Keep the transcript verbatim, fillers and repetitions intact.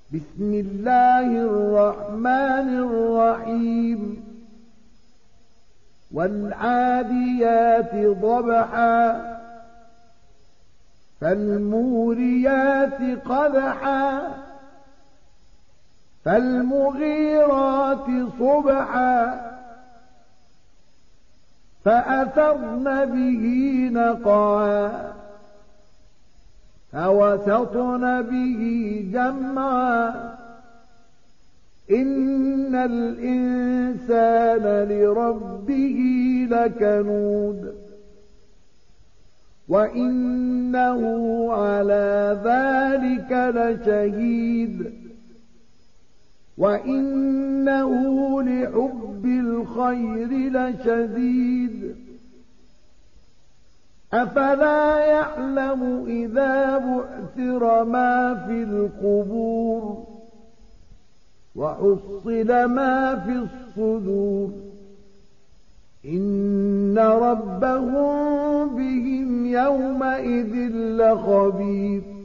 بسم الله الرحمن الرحيم والعاديات ضبحا فالموريات قدحا فالمغيرات صبحا فأثرن به نقعا فوسطن به جمعا إن الإنسان لربه لكنود وإنه على ذلك لشهيد وإنه لحب الخير لشديد أفلا يعلم إذا بعثر ما في القبور وحصل ما في الصدور إن ربهم بهم يومئذ لخبير